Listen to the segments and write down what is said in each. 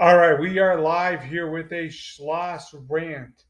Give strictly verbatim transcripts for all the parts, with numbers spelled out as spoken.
All right, we are live here with a Schloss rant.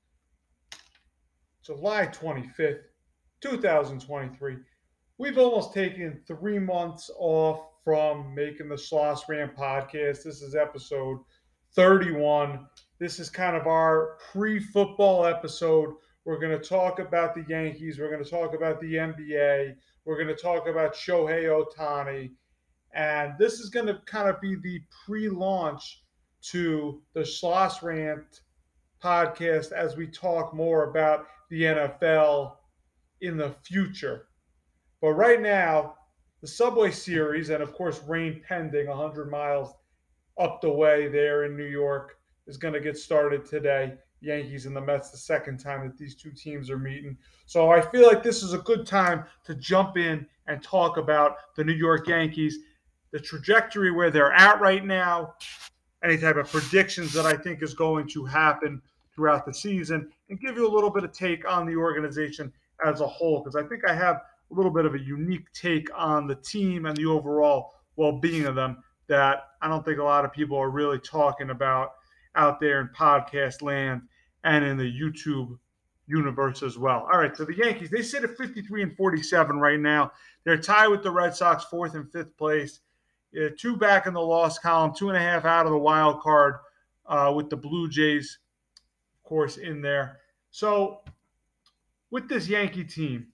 July twenty-fifth, twenty twenty-three. We've almost taken three months off from making the Schloss rant podcast. This is episode thirty-one. This is kind of our pre football episode. We're going to talk about the Yankees. We're going to talk about the N B A. We're going to talk about Shohei Ohtani. And this is going to kind of be the pre launch to the Schloss Rant podcast as we talk more about the N F L in the future. But right now, the Subway Series, and of course, rain pending one hundred miles up the way there in New York, is going to get started today. Yankees and the Mets, the second time that these two teams are meeting. So I feel like this is a good time to jump in and talk about the New York Yankees, the trajectory where they're at right now, any type of predictions that I think is going to happen throughout the season, and give you a little bit of take on the organization as a whole, because I think I have a little bit of a unique take on the team and the overall well-being of them that I don't think a lot of people are really talking about out there in podcast land and in the YouTube universe as well. All right, so the Yankees, they sit at fifty-three and forty-seven right now. They're tied with the Red Sox, fourth and fifth place. Uh, two back in the loss column, two and a half out of the wild card uh, with the Blue Jays, of course, in there. So with this Yankee team,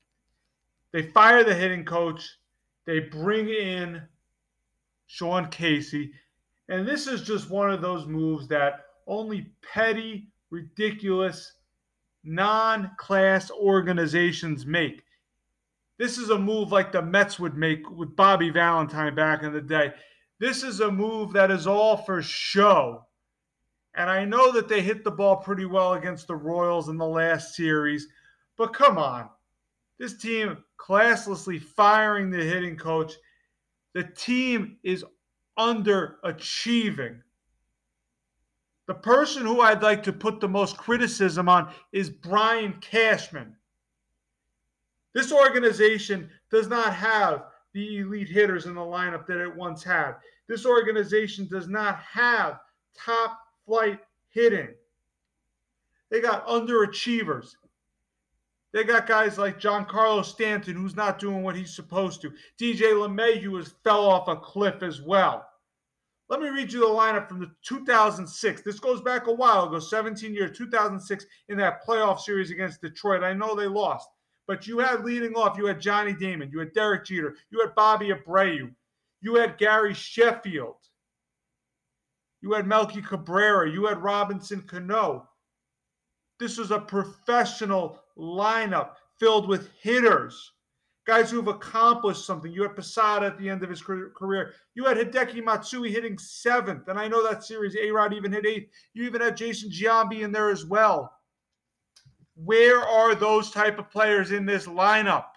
they fire the hitting coach. They bring in Sean Casey. And this is just one of those moves that only petty, ridiculous, non-class organizations make. This is a move like the Mets would make with Bobby Valentine back in the day. This is a move that is all for show. And I know that they hit the ball pretty well against the Royals in the last series, but come on. This team classlessly firing the hitting coach. The team is underachieving. The person who I'd like to put the most criticism on is Brian Cashman. This organization does not have the elite hitters in the lineup that it once had. This organization does not have top flight hitting. They got underachievers. They got guys like Giancarlo Stanton, who's not doing what he's supposed to. D J LeMahieu has fell off a cliff as well. Let me read you the lineup from the two thousand six. This goes back a while ago, seventeen years, two thousand six, in that playoff series against Detroit. I know they lost. But you had leading off, you had Johnny Damon, you had Derek Jeter, you had Bobby Abreu, you had Gary Sheffield, you had Melky Cabrera, you had Robinson Cano. This was a professional lineup filled with hitters, guys who have accomplished something. You had Posada at the end of his career. You had Hideki Matsui hitting seventh, and I know that series A-Rod even hit eighth. You even had Jason Giambi in there as well. Where are those type of players in this lineup?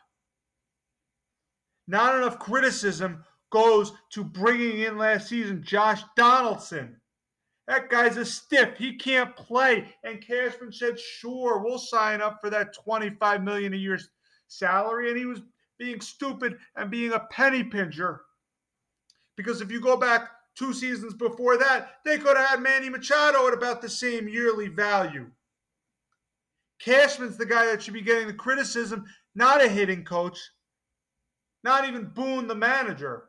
Not enough criticism goes to bringing in last season Josh Donaldson. That guy's a stiff. He can't play. And Cashman said, sure, we'll sign up for that twenty-five million dollars a year salary. And he was being stupid and being a penny pincher. Because if you go back two seasons before that, they could have had Manny Machado at about the same yearly value. Cashman's the guy that should be getting the criticism, not a hitting coach, not even Boone, the manager.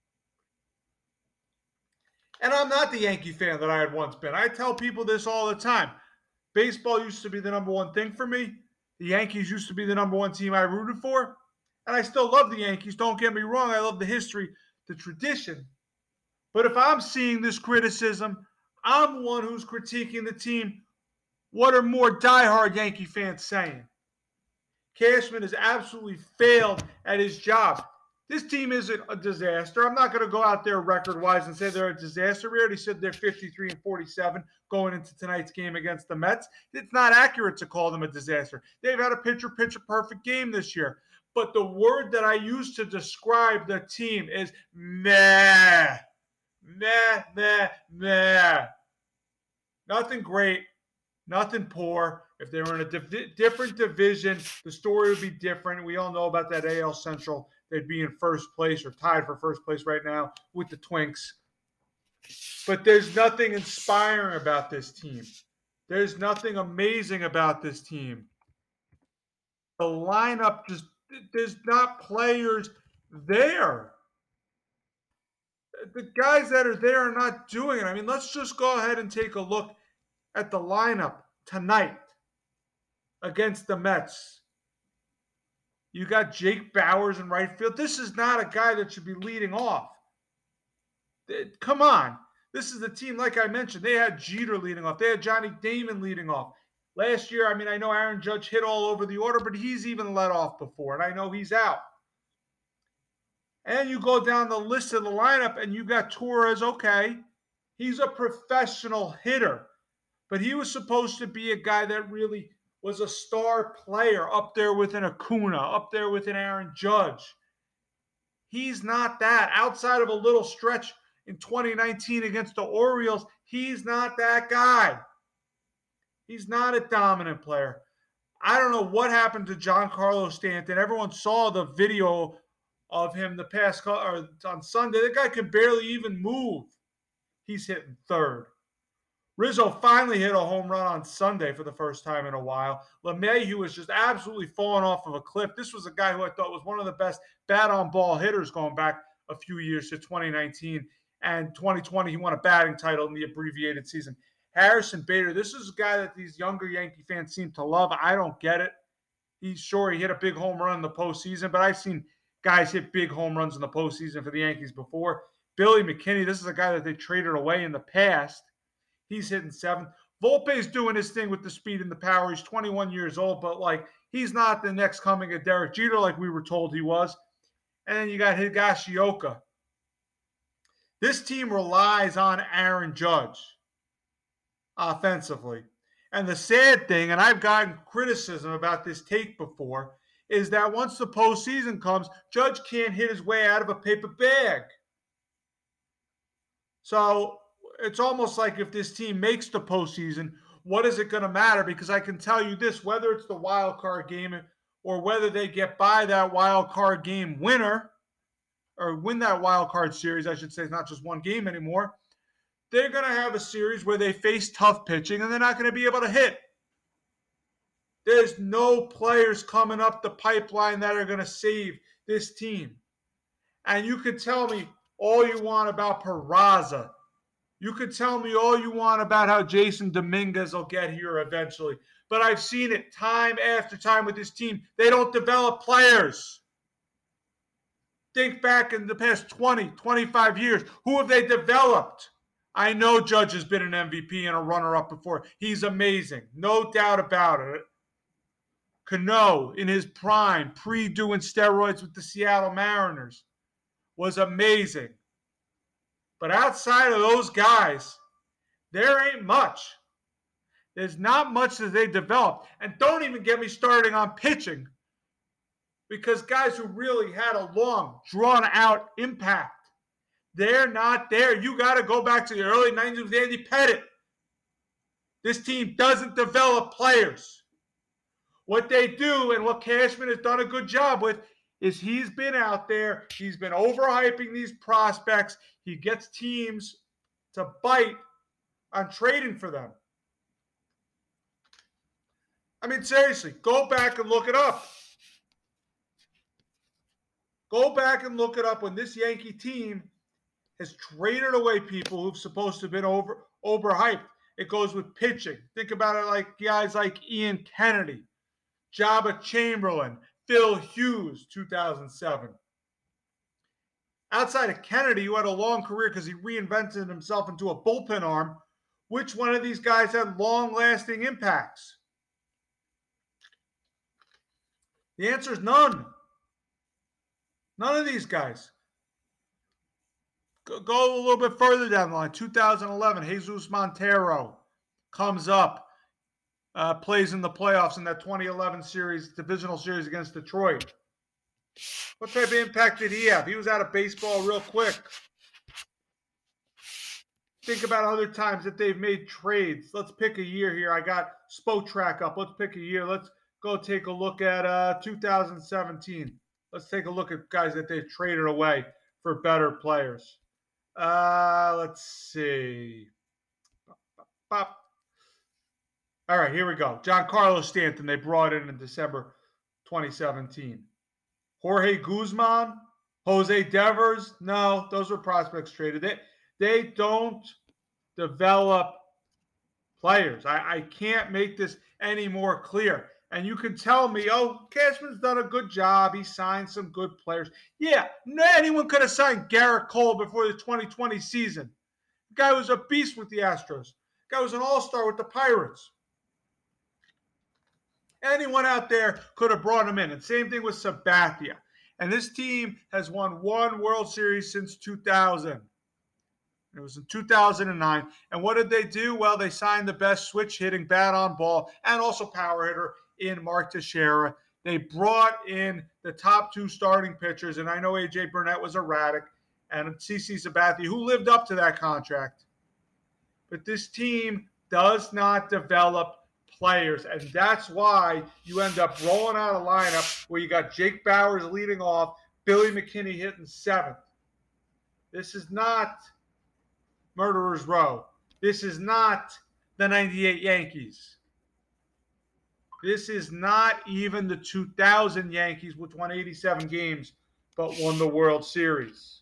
And I'm not the Yankee fan that I had once been. I tell people this all the time. Baseball used to be the number one thing for me. The Yankees used to be the number one team I rooted for. And I still love the Yankees. Don't get me wrong. I love the history, the tradition. But if I'm seeing this criticism, I'm the one who's critiquing the team. What are more diehard Yankee fans saying? Cashman has absolutely failed at his job. This team isn't a disaster. I'm not going to go out there record-wise and say they're a disaster. We already said they're fifty-three and forty-seven going into tonight's game against the Mets. It's not accurate to call them a disaster. They've had a pitcher-pitcher perfect game this year. But the word that I use to describe the team is meh. Meh, meh, meh. Nothing great. Nothing poor. If they were in a div- different division, the story would be different. We all know about that A L Central. They'd be in first place or tied for first place right now with the Twinks. But there's nothing inspiring about this team. There's nothing amazing about this team. The lineup just, there's not players there. The guys that are there are not doing it. I mean, let's just go ahead and take a look at the lineup tonight against the Mets. You got Jake Bauers in right field. This is not a guy that should be leading off. Come on. This is the team, like I mentioned, they had Jeter leading off. They had Johnny Damon leading off. Last year, I mean, I know Aaron Judge hit all over the order, but he's even let off before, and I know he's out. And you go down the list of the lineup, and you got Torres, okay. He's a professional hitter, but he was supposed to be a guy that really was a star player up there with an Acuna, up there with an Aaron Judge. He's not that. Outside of a little stretch in twenty nineteen against the Orioles, he's not that guy. He's not a dominant player. I don't know what happened to Giancarlo Stanton. Everyone saw the video of him the past or on Sunday. The guy could barely even move. He's hitting third. Rizzo finally hit a home run on Sunday for the first time in a while. LeMahieu was just absolutely falling off of a cliff. This was a guy who I thought was one of the best bat-on-ball hitters going back a few years to twenty nineteen. And twenty twenty, he won a batting title in the abbreviated season. Harrison Bader, this is a guy that these younger Yankee fans seem to love. I don't get it. He's sure he hit a big home run in the postseason, but I've seen guys hit big home runs in the postseason for the Yankees before. Billy McKinney, this is a guy that they traded away in the past. He's hitting seventh. Volpe's doing his thing with the speed and the power. He's twenty-one years old, but like he's not the next coming of Derek Jeter like we were told he was. And then you got Higashioka. This team relies on Aaron Judge offensively. And the sad thing, and I've gotten criticism about this take before, is that once the postseason comes, Judge can't hit his way out of a paper bag. So it's almost like if this team makes the postseason, what is it going to matter? Because I can tell you this, whether it's the wild card game or whether they get by that wild card game winner, or win that wild card series, I should say, it's not just one game anymore, they're going to have a series where they face tough pitching and they're not going to be able to hit. There's no players coming up the pipeline that are going to save this team. And you could tell me all you want about Peraza. You could tell me all you want about how Jason Dominguez will get here eventually. But I've seen it time after time with this team. They don't develop players. Think back in the past twenty, twenty-five years. Who have they developed? I know Judge has been an M V P and a runner-up before. He's amazing. No doubt about it. Cano, in his prime, pre-doing steroids with the Seattle Mariners, was amazing. But outside of those guys, there ain't much. There's not much that they developed. And don't even get me starting on pitching, because guys who really had a long, drawn-out impact, they're not there. You got to go back to the early nineties with Andy Pettitte. This team doesn't develop players. What they do, and what Cashman has done a good job with, is he's been out there, he's been overhyping these prospects. He gets teams to bite on trading for them. I mean, seriously, go back and look it up. Go back and look it up when this Yankee team has traded away people who've supposed to have been over overhyped. It goes with pitching. Think about it like guys like Ian Kennedy, Jabba Chamberlain, Phil Hughes, two thousand seven. Outside of Kennedy, who had a long career because he reinvented himself into a bullpen arm, which one of these guys had long-lasting impacts? The answer is none. None of these guys. Go, go a little bit further down the line. two thousand eleven, Jesus Montero comes up, uh, plays in the playoffs in that twenty eleven series, divisional series against Detroit. What type of impact did he have? He was out of baseball real quick. Think about other times that they've made trades. Let's pick a year here. I got Spotrac up. Let's pick a year. Let's go take a look at uh, two thousand seventeen. Let's take a look at guys that they've traded away for better players. Uh, let's see. Pop. All right, here we go. Giancarlo Stanton, they brought in in December twenty seventeen. Jorge Guzman, Jose Devers, no, those were prospects traded. They, they don't develop players. I, I can't make this any more clear. And you can tell me, oh, Cashman's done a good job. He signed some good players. Yeah, anyone could have signed Garrett Cole before the twenty twenty season. The guy was a beast with the Astros. The guy was an all-star with the Pirates. Anyone out there could have brought him in. And same thing with Sabathia. And this team has won one World Series since two thousand. It was in two thousand nine. And what did they do? Well, they signed the best switch hitting, bat on ball, and also power hitter in Mark Teixeira. They brought in the top two starting pitchers. And I know A J Burnett was erratic, and CC Sabathia, who lived up to that contract. But this team does not develop players, and that's why you end up rolling out a lineup where you got Jake Bauers leading off, Billy McKinney hitting seventh. This is not Murderer's Row. This is not the ninety-eight Yankees. This is not even the two thousand Yankees, which won eighty-seven games but won the World Series.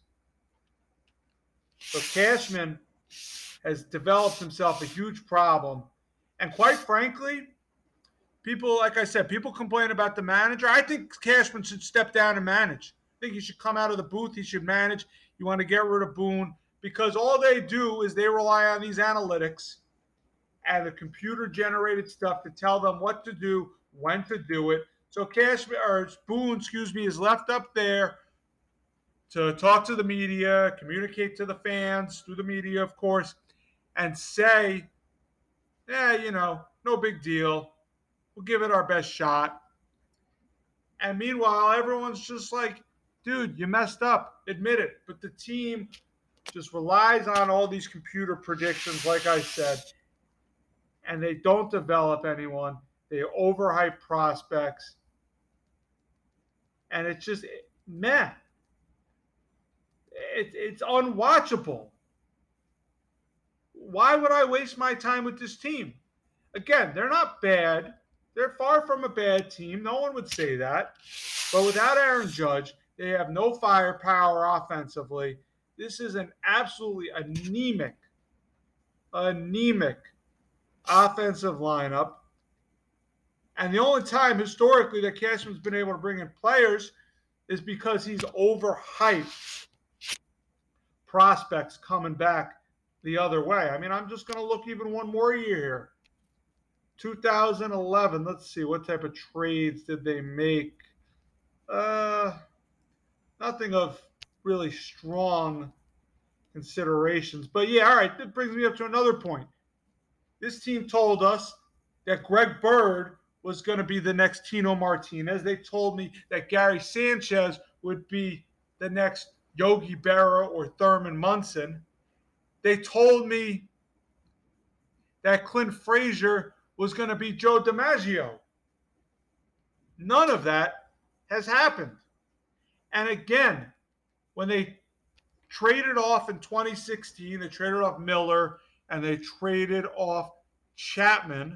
So Cashman has developed himself a huge problem. And quite frankly, people, like I said, people complain about the manager. I think Cashman should step down and manage. I think he should come out of the booth. He should manage. You want to get rid of Boone because all they do is they rely on these analytics and the computer-generated stuff to tell them what to do, when to do it. So Cashman, or Boone, excuse me, is left up there to talk to the media, communicate to the fans, through the media, of course, and say, yeah, you know, no big deal. We'll give it our best shot. And meanwhile, everyone's just like, dude, you messed up. Admit it. But the team just relies on all these computer predictions, like I said, and they don't develop anyone. They overhype prospects. And it's just, meh. It, it's unwatchable. Why would I waste my time with this team? Again, they're not bad. They're far from a bad team. No one would say that. But without Aaron Judge, they have no firepower offensively. This is an absolutely anemic, anemic offensive lineup. And the only time historically that Cashman's been able to bring in players is because he's overhyped prospects coming back the other way. I mean, I'm just going to look even one more year here. two thousand eleven, let's see, what type of trades did they make? Uh, nothing of really strong considerations. But yeah, all right, that brings me up to another point. This team told us that Greg Bird was going to be the next Tino Martinez. They told me that Gary Sanchez would be the next Yogi Berra or Thurman Munson. They told me that Clint Frazier was going to be Joe DiMaggio. None of that has happened. And again, when they traded off in twenty sixteen, they traded off Miller and they traded off Chapman,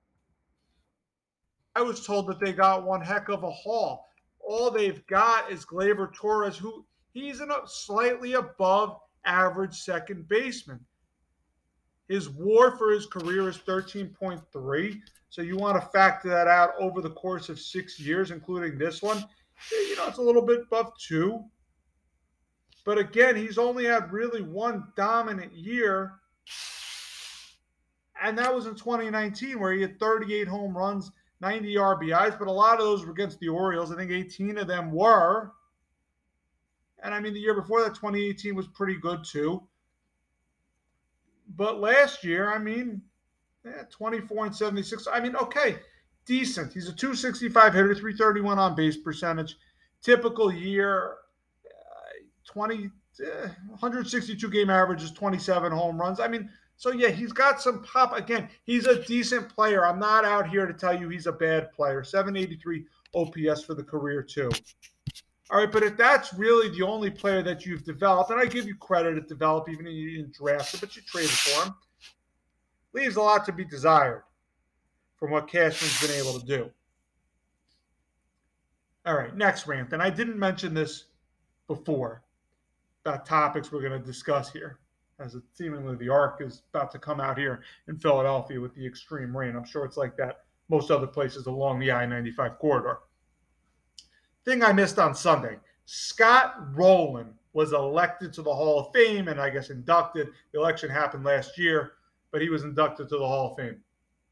I was told that they got one heck of a haul. All they've got is Gleyber Torres, who he's a slightly above average second baseman. His WAR for his career is thirteen point three. So you want to factor that out over the course of six years, including this one. You know, it's a little bit above two. But again, he's only had really one dominant year. And that was in twenty nineteen, where he had thirty-eight home runs, ninety R B Is. But a lot of those were against the Orioles. I think eighteen of them were. And I mean, the year before that, twenty eighteen was pretty good too. But last year, I mean, yeah, twenty-four and seventy-six. I mean, okay, decent. He's a two sixty-five hitter, three thirty-one on base percentage. Typical year, uh, twenty, uh, one sixty-two game averages, twenty-seven home runs. I mean, so yeah, he's got some pop. Again, he's a decent player. I'm not out here to tell you he's a bad player. seven eighty-three O P S for the career too. All right, but if that's really the only player that you've developed, and I give you credit to develop, even if you didn't draft it, but you traded for him, leaves a lot to be desired from what Cashman's been able to do. All right, next rant. And I didn't mention this before about topics we're going to discuss here, as it seemingly the arc is about to come out here in Philadelphia with the extreme rain. I'm sure it's like that most other places along the I ninety-five corridor. Thing I missed on Sunday, Scott Rolen was elected to the Hall of Fame and I guess inducted. The election happened last year, but he was inducted to the Hall of Fame.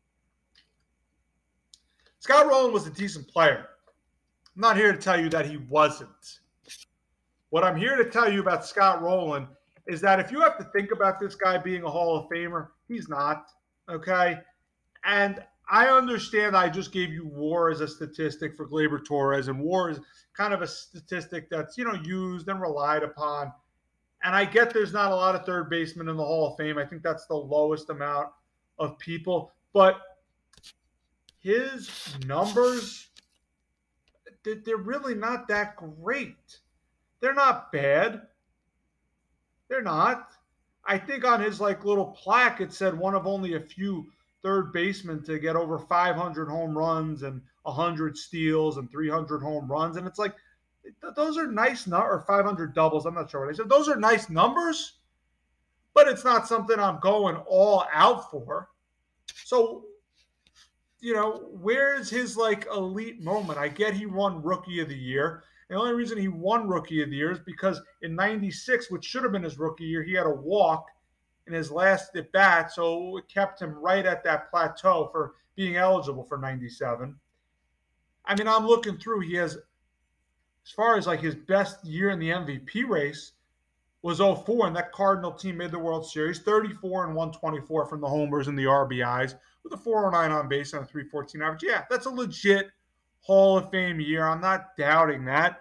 Scott Rolen was a decent player. I'm not here to tell you that he wasn't. What I'm here to tell you about Scott Rolen is that if you have to think about this guy being a Hall of Famer, he's not, okay? And I understand I just gave you WAR as a statistic for Gleyber Torres, and WAR is kind of a statistic that's, you know, used and relied upon. And I get there's not a lot of third basemen in the Hall of Fame. I think that's the lowest amount of people. But his numbers, they're really not that great. They're not bad. They're not. I think on his like little plaque, it said one of only a few third baseman to get over five hundred home runs and one hundred steals and three hundred home runs. And it's like, those are nice, no- or five hundred doubles. I'm not sure what I said. Those are nice numbers, but it's not something I'm going all out for. So, you know, where's his like elite moment? I get he won Rookie of the Year. The only reason he won Rookie of the Year is because in ninety-six, which should have been his rookie year, he had a walk in his last at bat, so it kept him right at that plateau for being eligible for ninety-seven. I mean, I'm looking through. He has, as far as like his best year in the M V P race, was oh four, and that Cardinal team made the World Series, thirty-four and one twenty-four from the homers and the R B Is, with a four oh nine on base and a three fourteen average. Yeah, that's a legit Hall of Fame year. I'm not doubting that.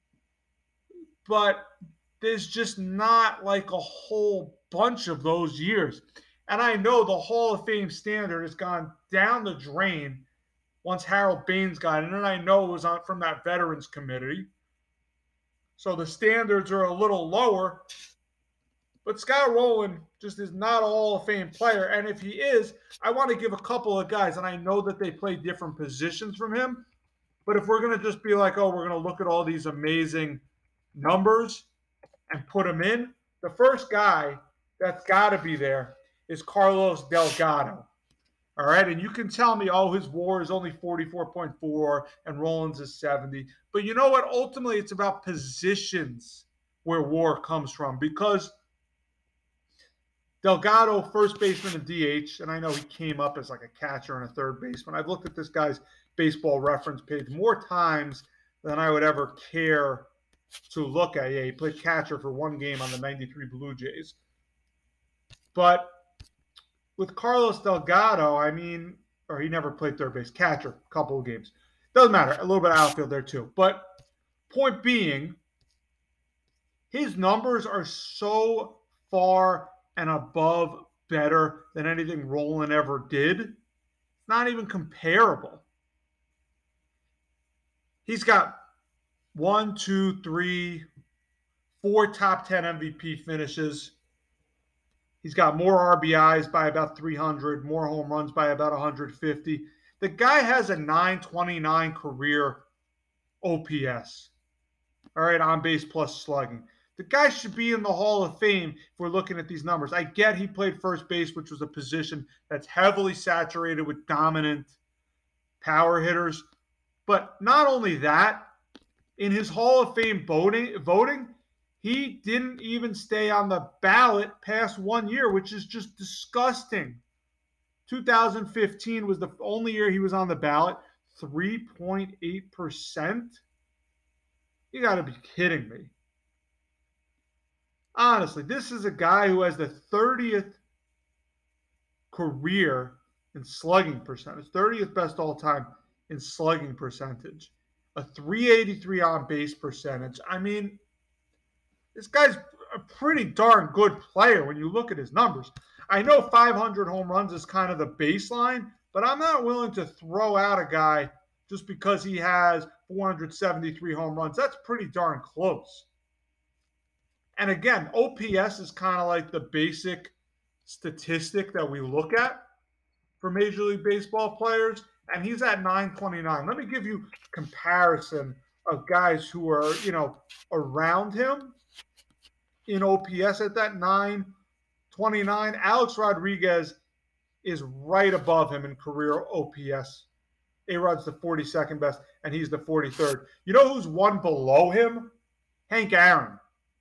But there's just not like a whole bunch of those years. And I know the Hall of Fame standard has gone down the drain once Harold Baines got in, and I know it was on from that Veterans Committee. So the standards are a little lower. But Scott Rolen just is not a Hall of Fame player. And if he is, I want to give a couple of guys, and I know that they play different positions from him. But if we're going to just be like, oh, we're going to look at all these amazing numbers and put them in, the first guy that's got to be there is Carlos Delgado. All right, and you can tell me, oh, his WAR is only forty-four point four and Rollins is seventy. But you know what? Ultimately, it's about positions where WAR comes from, because Delgado, first baseman and D H, and I know he came up as like a catcher and a third baseman. I've looked at this guy's baseball reference page more times than I would ever care to look at. Yeah, he played catcher for one game on the ninety-three Blue Jays. But with Carlos Delgado, I mean, or he never played third base, catcher, a couple of games. Doesn't matter, a little bit of outfield there too. But point being, his numbers are so far and above better than anything Rolen ever did. It's not even comparable. He's got one, two, three, four top ten M V P finishes. He's got more R B Is by about three hundred, more home runs by about one hundred fifty. The guy has a nine twenty-nine career O P S. All right, on base plus slugging. The guy should be in the Hall of Fame if we're looking at these numbers. I get he played first base, which was a position that's heavily saturated with dominant power hitters. But not only that, in his Hall of Fame voting, voting, he didn't even stay on the ballot past one year, which is just disgusting. two thousand fifteen was the only year he was on the ballot, three point eight percent. You got to be kidding me. Honestly, this is a guy who has the thirtieth career in slugging percentage, thirtieth best all time in slugging percentage, a three eighty-three on base percentage. I mean, this guy's a pretty darn good player when you look at his numbers. I know five hundred home runs is kind of the baseline, but I'm not willing to throw out a guy just because he has four hundred seventy-three home runs. That's pretty darn close. And again, O P S is kind of like the basic statistic that we look at for Major League Baseball players, and he's at nine twenty-nine. Let me give you comparison of guys who are, you know, around him in O P S at that nine twenty-nine. Alex Rodriguez is right above him in career O P S. A-Rod's the forty-second best, and he's the forty-third. You know who's one below him? Hank Aaron.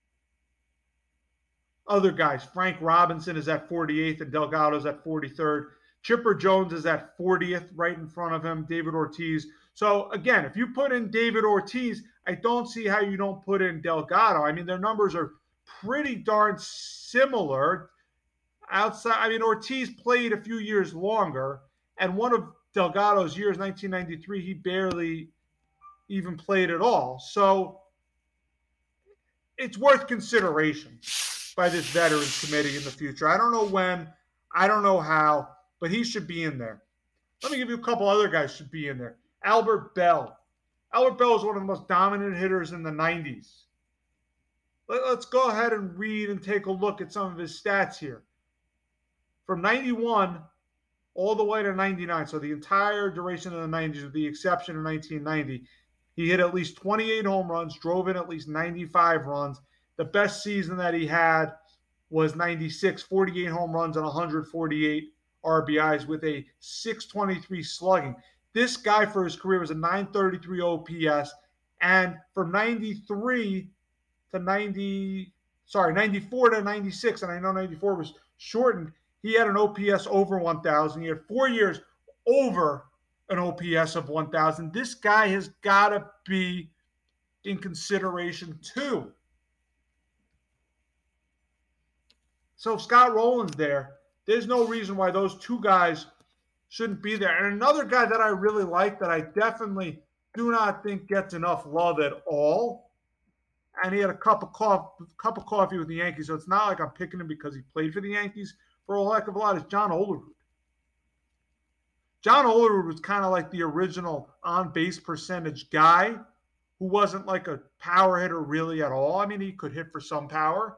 Other guys, Frank Robinson is at forty-eighth, and Delgado's at forty-third. Chipper Jones is at fortieth, right in front of him, David Ortiz. So, again, if you put in David Ortiz, I don't see how you don't put in Delgado. I mean, their numbers are pretty darn similar. Outside, I mean, Ortiz played a few years longer, and one of Delgado's years, nineteen ninety-three, he barely even played at all. So, it's worth consideration by this Veterans Committee in the future. I don't know when, I don't know how, but he should be in there. Let me give you a couple other guys should be in there. Albert Bell. Albert Bell is one of the most dominant hitters in the nineties. Let's go ahead and read and take a look at some of his stats here. From ninety-one all the way to ninety-nine, so the entire duration of the nineties with the exception of nineteen ninety, he hit at least twenty-eight home runs, drove in at least ninety-five runs. The best season that he had was ninety-six, forty-eight home runs and one hundred forty-eight R B Is with a six twenty-three slugging. This guy for his career was a nine thirty-three O P S, and from ninety-three to ninety, sorry, ninety-four to ninety-six, and I know ninety-four was shortened, he had an O P S over one thousand. He had four years over an O P S of one thousand. This guy has got to be in consideration too. So if Scott Rolen's there, there's no reason why those two guys shouldn't be there. And another guy that I really like that I definitely do not think gets enough love at all, and he had a cup of coffee, cup of coffee with the Yankees, so it's not like I'm picking him because he played for the Yankees for a heck of a lot, is John Olerud. John Olerud was kind of like the original on-base percentage guy who wasn't like a power hitter really at all. I mean, he could hit for some power.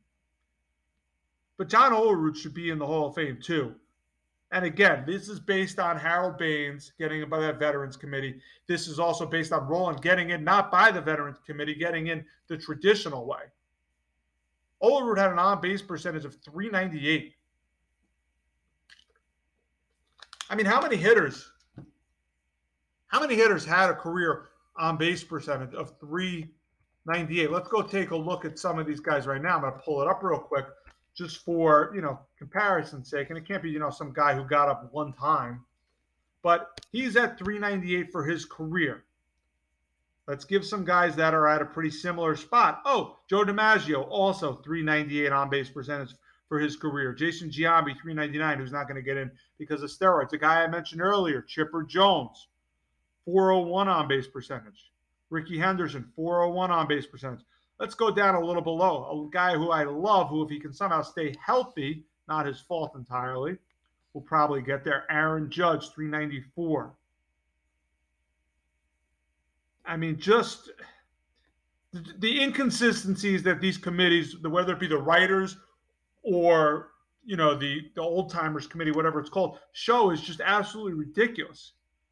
But John Olerud should be in the Hall of Fame too. And again, this is based on Harold Baines getting in by that Veterans Committee. This is also based on Rolen getting in, not by the Veterans Committee, getting in the traditional way. Olerud had an on-base percentage of three ninety-eight. I mean, how many hitters, how many hitters had a career on-base percentage of three ninety-eight? Let's go take a look at some of these guys right now. I'm going to pull it up real quick just for, you know, comparison's sake. And it can't be, you know, some guy who got up one time. But he's at three ninety-eight for his career. Let's give some guys that are at a pretty similar spot. Oh, Joe DiMaggio, also three ninety-eight on-base percentage for his career. Jason Giambi, three ninety-nine, who's not going to get in because of steroids. The guy I mentioned earlier, Chipper Jones, four oh one on-base percentage. Ricky Henderson, four oh one on-base percentage. Let's go down a little below. A guy who I love, who if he can somehow stay healthy, not his fault entirely, will probably get there. Aaron Judge, three ninety-four. I mean, just the inconsistencies that these committees, whether it be the writers or, you know, the, the old timers committee, whatever it's called, show is just absolutely ridiculous.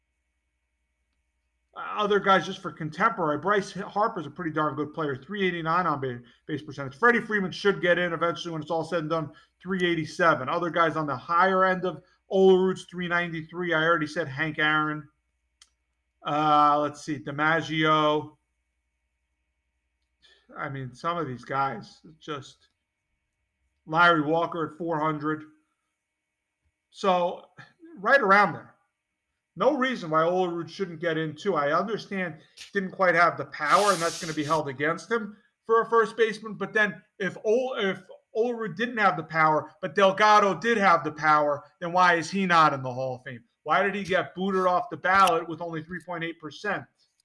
Other guys just for contemporary. Bryce Harper's a pretty darn good player, three eighty-nine on base percentage. Freddie Freeman should get in eventually when it's all said and done, three eighty-seven. Other guys on the higher end of Olerud's, three ninety-three. I already said Hank Aaron. Uh, let's see, DiMaggio. I mean, some of these guys, just Larry Walker at four hundred. So right around there. No reason why Olerud shouldn't get in too. I understand he didn't quite have the power, and that's going to be held against him for a first baseman. But then if Ol- if Olerud didn't have the power, but Delgado did have the power, then why is he not in the Hall of Fame? Why did he get booted off the ballot with only three point eight percent?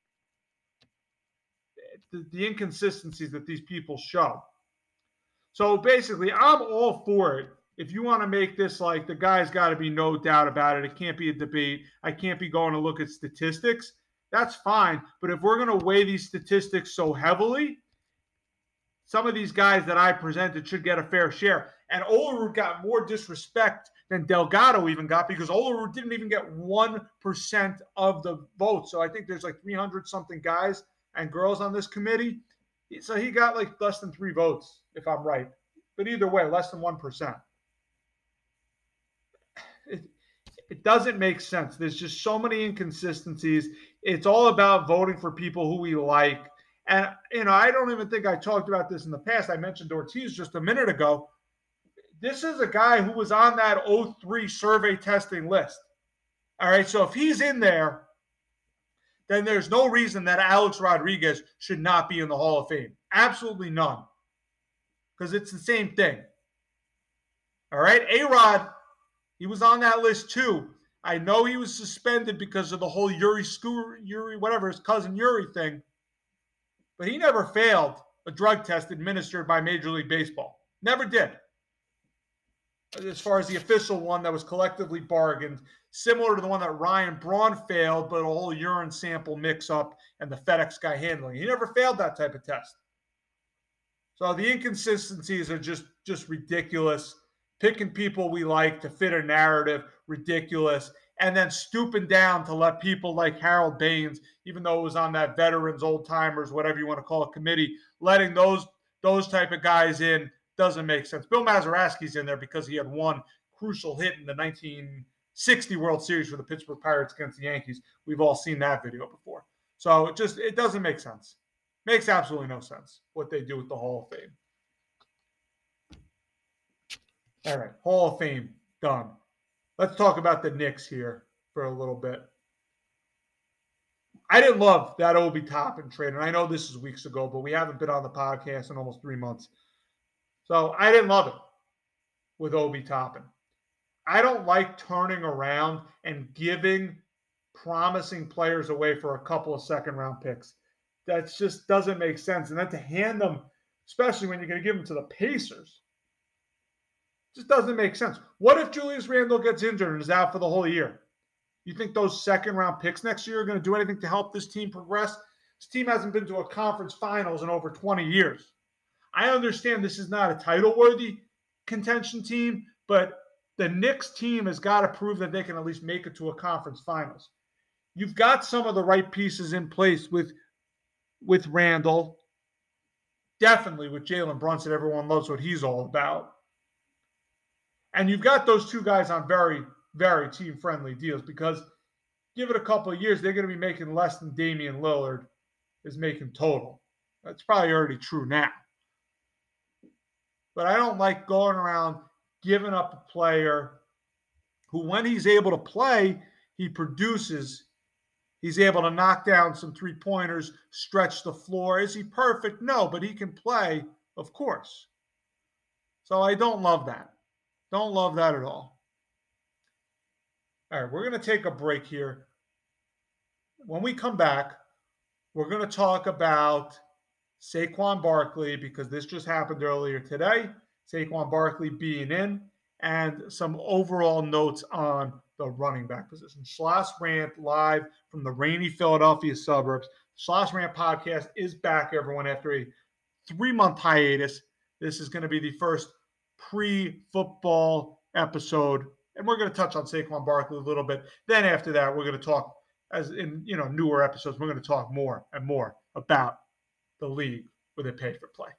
The, the inconsistencies that these people show. So basically, I'm all for it. If you want to make this like the guy's got to be no doubt about it, it can't be a debate. I can't be going to look at statistics. that's fine. But if we're going to weigh these statistics so heavily, some of these guys that I presented should get a fair share. And Olerud got more disrespect than Delgado even got because Olerud didn't even get one percent of the vote. So I think there's like three hundred something guys and girls on this committee. So he got like less than three votes, if I'm right. But either way, less than one percent. It, it doesn't make sense. There's just so many inconsistencies. It's all about voting for people who we like. And, you know, I don't even think I talked about this in the past. I mentioned Ortiz just a minute ago. This is a guy who was on that oh three survey testing list. All right, so if he's in there, then there's no reason that Alex Rodriguez should not be in the Hall of Fame. Absolutely none. Because it's the same thing. All right, A-Rod, he was on that list too. I know he was suspended because of the whole Yuri Scoo- Yuri, whatever, his cousin Yuri thing. But he never failed a drug test administered by Major League Baseball. Never did. As far as the official one that was collectively bargained, similar to the one that Ryan Braun failed, but a whole urine sample mix-up and the FedEx guy handling. He never failed that type of test. So the inconsistencies are just, just ridiculous. Picking people we like to fit a narrative, ridiculous. And then stooping down to let people like Harold Baines, even though it was on that veterans, old-timers, whatever you want to call it, committee, letting those, those type of guys in doesn't make sense. Bill Mazeroski's in there because he had one crucial hit in the nineteen sixty World Series for the Pittsburgh Pirates against the Yankees. We've all seen that video before. So it just, it doesn't make sense. Makes absolutely no sense what they do with the Hall of Fame. All right, Hall of Fame, done. Let's talk about the Knicks here for a little bit. I didn't love that Obi Toppin trade, and I know this is weeks ago, but we haven't been on the podcast in almost three months. So I didn't love it with Obi Toppin. I don't like turning around and giving promising players away for a couple of second-round picks. That just doesn't make sense. And then to hand them, especially when you're going to give them to the Pacers, just doesn't make sense. What if Julius Randle gets injured and is out for the whole year? You think those second-round picks next year are going to do anything to help this team progress? This team hasn't been to a conference finals in over twenty years. I understand this is not a title-worthy contention team, but the Knicks team has got to prove that they can at least make it to a conference finals. You've got some of the right pieces in place with, with Randall, definitely with Jalen Brunson. Everyone loves what he's all about. And you've got those two guys on very, very team-friendly deals because give it a couple of years, they're going to be making less than Damian Lillard is making total. That's probably already true now. But I don't like going around giving up a player who, when he's able to play, he produces. He's able to knock down some three-pointers, stretch the floor. Is he perfect? No, but he can play, of course. So I don't love that. Don't love that at all. All right, we're going to take a break here. When we come back, we're going to talk about Saquon Barkley, because this just happened earlier today. Saquon Barkley being in, and some overall notes on the running back position. Schloss Rant live from the rainy Philadelphia suburbs. Schloss Rant podcast is back, everyone, after a three-month hiatus. This is going to be the first pre-football episode, and we're going to touch on Saquon Barkley a little bit. Then after that, we're going to talk, as in you know newer episodes, we're going to talk more and more about the league where they pay for play.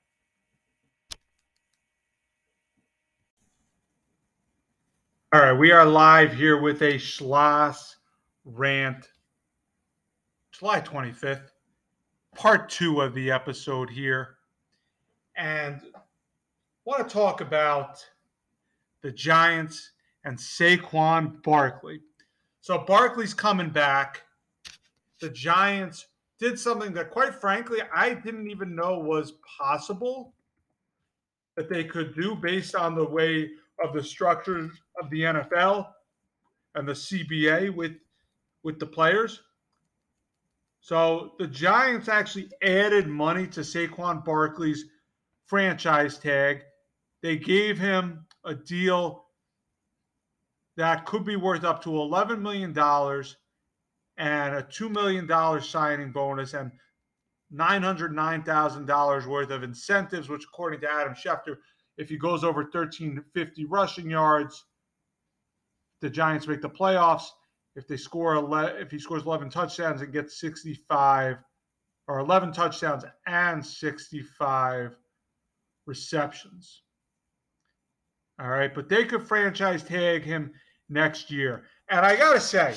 All right, we are live here with a Schloss Rant, July twenty-fifth, part two of the episode here. And I want to talk about the Giants and Saquon Barkley. So Barkley's coming back. The Giants did something that, quite frankly, I didn't even know was possible that they could do based on the way of the structures of the N F L and the C B A with, with the players. So the Giants actually added money to Saquon Barkley's franchise tag. They gave him a deal that could be worth up to eleven million dollars and a two million dollars signing bonus and nine hundred nine thousand dollars worth of incentives, which according to Adam Schefter, if he goes over thirteen fifty rushing yards, the Giants make the playoffs. If they score ele- if he scores eleven touchdowns and gets sixty-five or eleven touchdowns and sixty-five receptions. All right, but they could franchise tag him next year. And I got to say,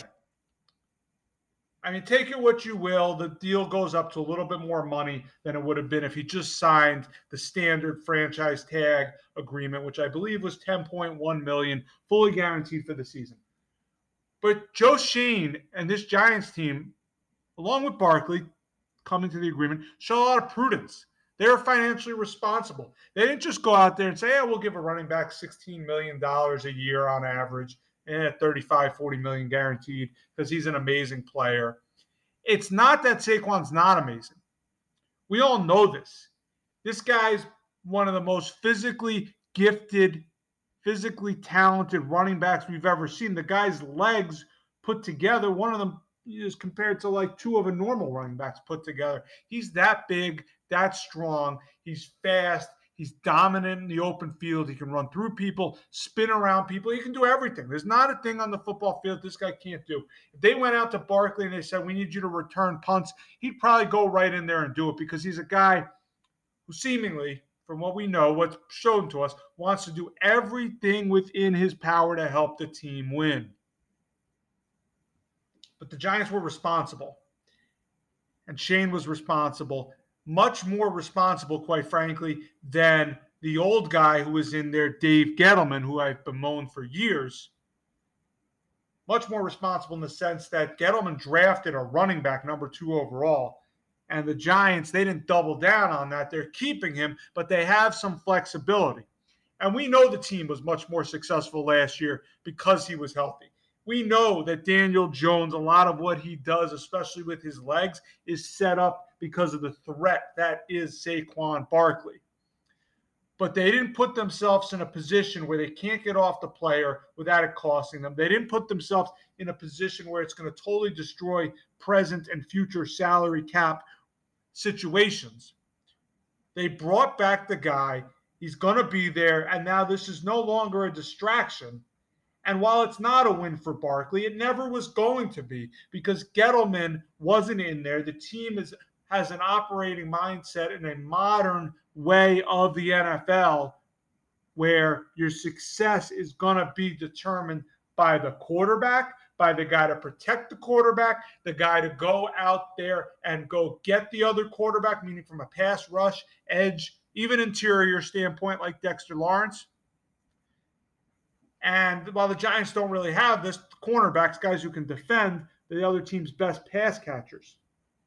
I mean, take it what you will. The deal goes up to a little bit more money than it would have been if he just signed the standard franchise tag agreement, which I believe was ten point one million dollars, fully guaranteed for the season. But Joe Schoen and this Giants team, along with Barkley, coming to the agreement, show a lot of prudence. They're financially responsible. They didn't just go out there and say, yeah, we'll give a running back sixteen million dollars a year on average and at thirty-five, forty million guaranteed because he's an amazing player. It's not that Saquon's not amazing. We all know this. This guy's one of the most physically gifted, physically talented running backs we've ever seen. The guy's legs put together, one of them is compared to like two of a normal running backs put together. He's that big, that strong. He's fast. He's dominant in the open field. He can run through people, spin around people. He can do everything. There's not a thing on the football field this guy can't do. If they went out to Barkley and they said, we need you to return punts, he'd probably go right in there and do it because he's a guy who seemingly, from what we know, what's shown to us, wants to do everything within his power to help the team win. But the Giants were responsible. And Schoen was responsible. Much more responsible, quite frankly, than the old guy who was in there, Dave Gettleman, who I've bemoaned for years. Much more responsible in the sense that Gettleman drafted a running back number two overall. And the Giants, they didn't double down on that. They're keeping him, but they have some flexibility. And we know the team was much more successful last year because he was healthy. We know that Daniel Jones, a lot of what he does, especially with his legs, is set up because of the threat that is Saquon Barkley. But they didn't put themselves in a position where they can't get off the player without it costing them. They didn't put themselves in a position where it's going to totally destroy present and future salary cap situations. They brought back the guy. He's going to be there, and now this is no longer a distraction. And while it's not a win for Barkley, it never was going to be because Gettleman wasn't in there. The team is has an operating mindset in a modern way of the N F L where your success is going to be determined by the quarterback, by the guy to protect the quarterback, the guy to go out there and go get the other quarterback, meaning from a pass rush, edge, even interior standpoint like Dexter Lawrence. And while the Giants don't really have this, cornerbacks, guys who can defend, the other team's best pass catchers.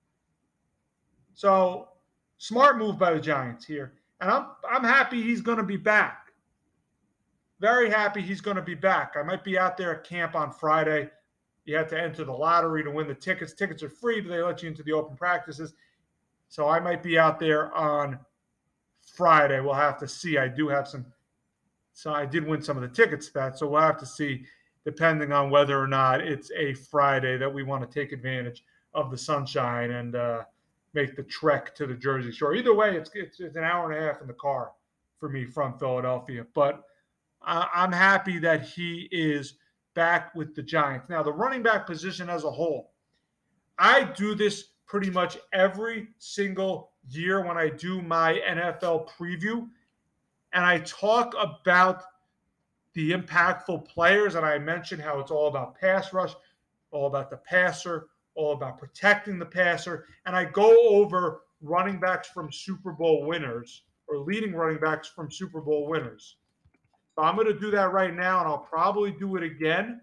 So, smart move by the Giants here. And I'm I'm happy he's going to be back. Very happy he's going to be back. I might be out there at camp on Friday. You have to enter the lottery to win the tickets. Tickets are free, but they let you into the open practices. So I might be out there on Friday. We'll have to see. I do have some So I did win some of the tickets to that. So we'll have to see, depending on whether or not it's a Friday that we want to take advantage of the sunshine and uh, make the trek to the Jersey Shore. Either way, it's, it's it's an hour and a half in the car for me from Philadelphia. But I, I'm happy that he is back with the Giants. Now, the running back position as a whole, I do this pretty much every single year when I do my N F L preview. And I talk about the impactful players, and I mention how it's all about pass rush, all about the passer, all about protecting the passer. And I go over running backs from Super Bowl winners or leading running backs from Super Bowl winners. So I'm going to do that right now, and I'll probably do it again.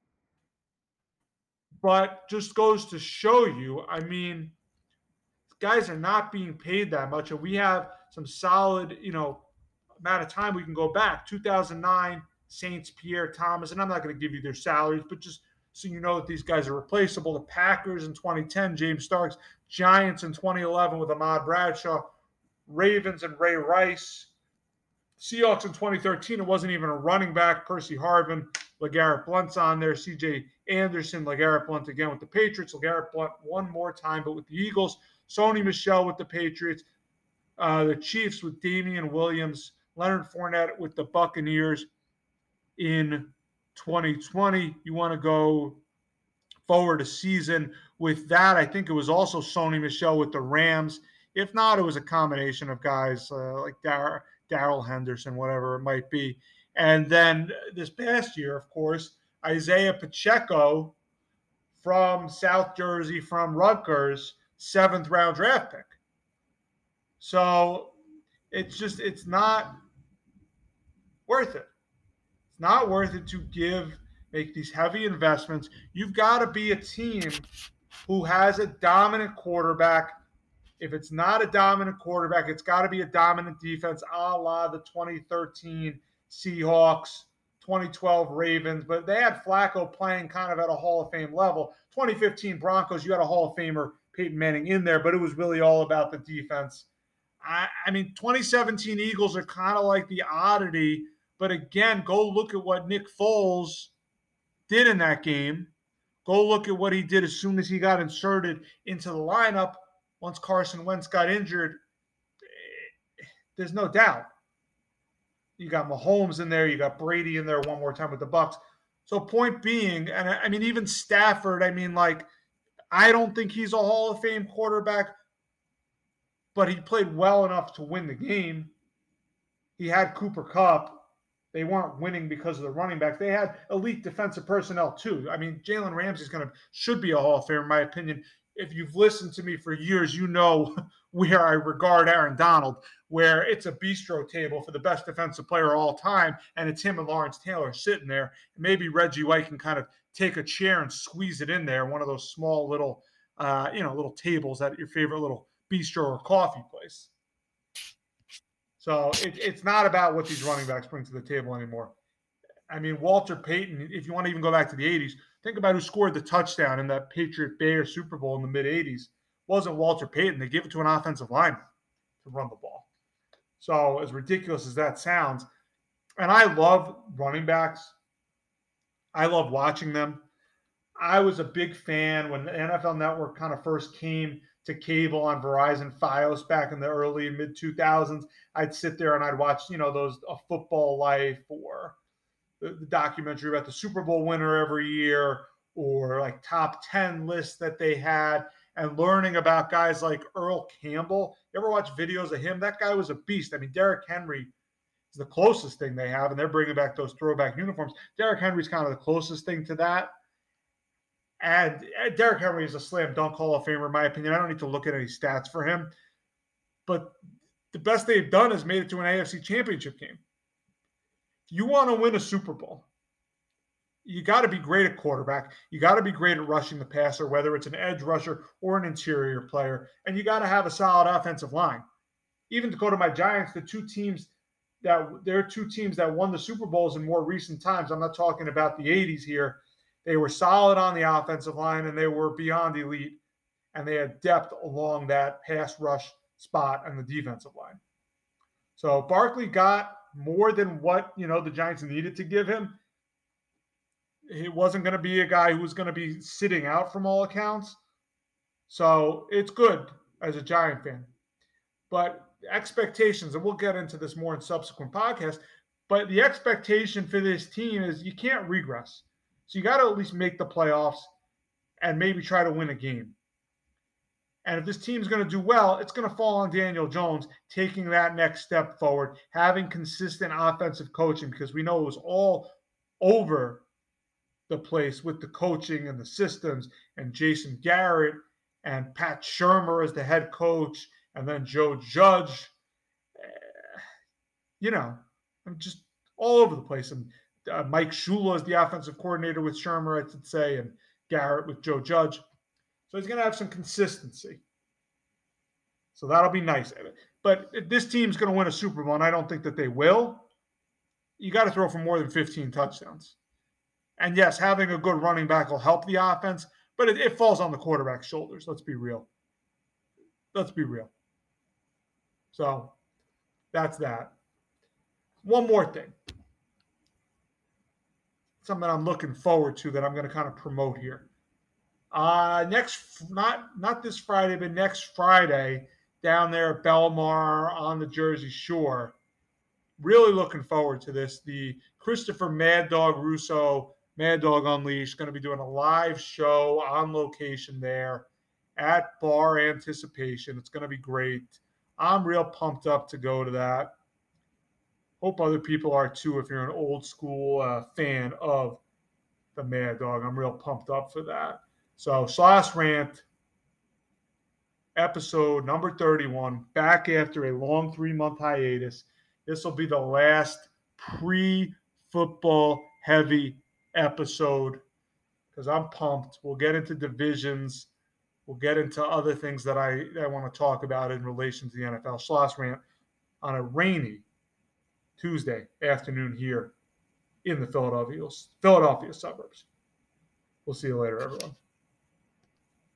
But just goes to show you, I mean, guys are not being paid that much. And we have some solid, you know, amount of time we can go back. two thousand nine, Saints, Pierre Thomas, and I'm not going to give you their salaries, but just so you know that these guys are replaceable. The Packers in twenty ten, James Starks. Giants in twenty eleven with Ahmad Bradshaw. Ravens and Ray Rice. Seahawks in twenty thirteen, it wasn't even a running back, Percy Harvin. LeGarrette Blount's on there. C J Anderson, LeGarrette Blount again with the Patriots. LeGarrette Blount one more time, but with the Eagles. Sony Michel with the Patriots. Uh, the Chiefs with Damian Williams. Leonard Fournette with the Buccaneers in twenty twenty. You want to go forward a season with that. I think it was also Sony Michel with the Rams. If not, it was a combination of guys uh, like Dar- Darrell Henderson, whatever it might be. And then this past year, of course, Isaiah Pacheco from South Jersey, from Rutgers, seventh round draft pick. So it's just, it's not worth it. It's not worth it to give, make these heavy investments. You've got to be a team who has a dominant quarterback. If it's not a dominant quarterback, it's got to be a dominant defense, a la the twenty thirteen Seahawks, twenty twelve Ravens. But they had Flacco playing kind of at a Hall of Fame level. twenty fifteen Broncos, you had a Hall of Famer, Peyton Manning, in there, but it was really all about the defense. I, I mean, twenty seventeen Eagles are kind of like the oddity. But again, go look at what Nick Foles did in that game. Go look at what he did as soon as he got inserted into the lineup once Carson Wentz got injured. There's no doubt. You got Mahomes in there. You got Brady in there one more time with the Bucks. So point being, and I mean, even Stafford, I mean, like, I don't think he's a Hall of Fame quarterback, but he played well enough to win the game. He had Cooper Kupp. They weren't winning because of the running backs. They had elite defensive personnel too. I mean, Jalen Ramsey's going to should be a Hall of Famer, in my opinion. If you've listened to me for years, you know where I regard Aaron Donald, where it's a bistro table for the best defensive player of all time, and it's him and Lawrence Taylor sitting there. Maybe Reggie White can kind of take a chair and squeeze it in there, one of those small little, uh, you know, little tables at your favorite little bistro or coffee place. So it, it's not about what these running backs bring to the table anymore. I mean, Walter Payton, if you want to even go back to the eighties, think about who scored the touchdown in that Patriot-Bears Super Bowl in the mid-eighties. It wasn't Walter Payton. They gave it to an offensive lineman to run the ball. So as ridiculous as that sounds, and I love running backs. I love watching them. I was a big fan when the N F L Network kind of first came to cable on Verizon Fios back in the early and mid two thousands. I'd sit there and I'd watch, you know, those A Football Life or the, the documentary about the Super Bowl winner every year, or like top ten lists that they had, and learning about guys like Earl Campbell. You ever watch videos of him? That guy was a beast. I mean, Derrick Henry is the closest thing they have, and they're bringing back those throwback uniforms. Derrick Henry's kind of the closest thing to that. And Derrick Henry is a slam dunk Hall of Famer, in my opinion. I don't need to look at any stats for him. But the best they've done is made it to an A F C Championship game. If you want to win a Super Bowl, you got to be great at quarterback. You got to be great at rushing the passer, whether it's an edge rusher or an interior player. And you got to have a solid offensive line. Even to go to my Giants, the two teams that there are two teams that won the Super Bowls in more recent times. I'm not talking about the eighties here. They were solid on the offensive line, and they were beyond elite, and they had depth along that pass rush spot on the defensive line. So Barkley got more than what, you know, the Giants needed to give him. He wasn't going to be a guy who was going to be sitting out from all accounts. So it's good as a Giant fan. But expectations, and we'll get into this more in subsequent podcasts, but the expectation for this team is you can't regress. So you got to at least make the playoffs and maybe try to win a game. And if this team's going to do well, it's going to fall on Daniel Jones taking that next step forward, having consistent offensive coaching, because we know it was all over the place with the coaching and the systems, and Jason Garrett and Pat Shurmur as the head coach, and then Joe Judge. You know, I'm just all over the place. And Uh, Mike Shula is the offensive coordinator with Shurmur, I should say, and Garrett with Joe Judge. So he's going to have some consistency. So that'll be nice. But if this team's going to win a Super Bowl, and I don't think that they will, you got to throw for more than fifteen touchdowns. And yes, having a good running back will help the offense, but it, it falls on the quarterback's shoulders. Let's be real. Let's be real. So that's that. One more thing. something I'm looking forward to that I'm going to kind of promote here. Uh, next, not not this Friday, but next Friday down there at Belmar on the Jersey Shore. Really looking forward to this. The Christopher Mad Dog Russo Mad Dog Unleashed going to be doing a live show on location there at Bar Anticipation. It's going to be great. I'm real pumped up to go to that. Hope other people are too if you're an old school uh, fan of the Mad Dog. I'm real pumped up for that. So, Sauce Rant, episode number thirty-one, back after a long three month hiatus. This will be the last pre football heavy episode because I'm pumped. We'll get into divisions. We'll get into other things that I, I want to talk about in relation to the N F L. Sauce Rant on a rainy Tuesday afternoon here in the Philadelphia, Philadelphia suburbs. We'll see you later, everyone.